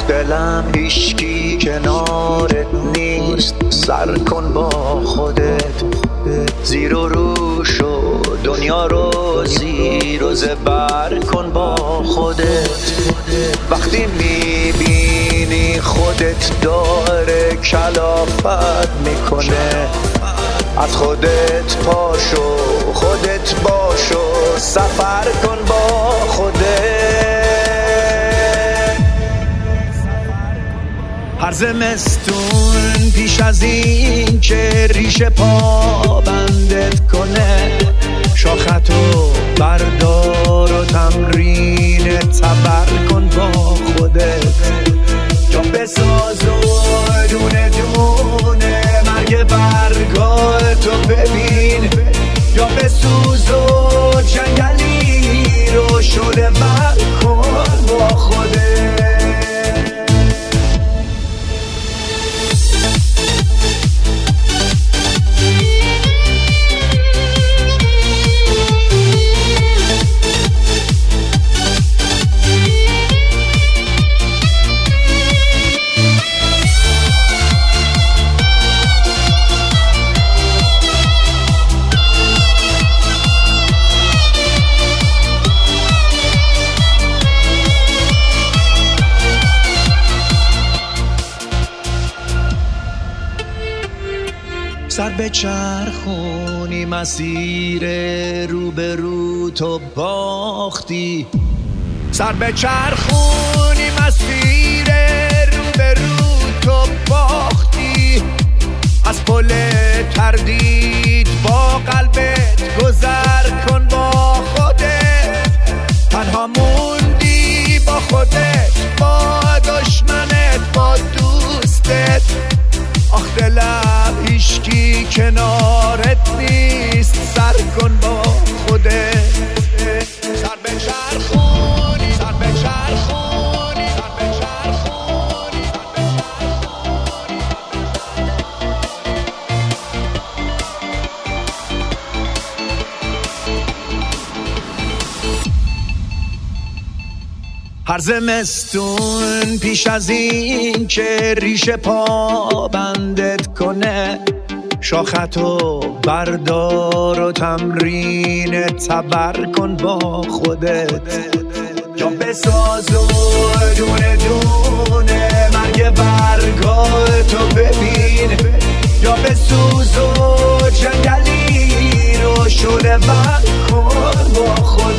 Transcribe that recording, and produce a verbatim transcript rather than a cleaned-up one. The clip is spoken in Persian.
دلم هیچکی کنارت نیست، سر کن با خودت زیر و روش و دنیا رو زیر و زبر کن با خودت. وقتی میبینی خودت داره کلافت میکنه، از خودت پاشو خودت باشو سفر کن با خودت. هر زمستون پیش از این که ریشه پا بندت کنه، شاختو بردار و تمرین تبر کن با خودت. جا بساز و دونه دونه مرگ برگاه تو ببین، یا بسوز و جنگلی رو شده بر کن با خودت. سر به چرخونی مسیر رو به رو تو باختی، سر به چرخونی مسیر رو به رو تو باختی. از پل تردید با قلبت گذر کن با خودت. تنها موندی با خودت، با دشمنت، با دوستت. آخ دلم هیچکی کنارت نیست، سر کن با خودت. سر به چرخونی سر به چرخونی سر به چرخونی هر زمستون پیش از این که ریشه پا بندت کنه، شاختو بردار و تمرین تبر کن با خودت. یا بساز و دونه دونه مرگ برگاه تو ببین، یا بسوز و جنگلی رو شده بر کن با خودت.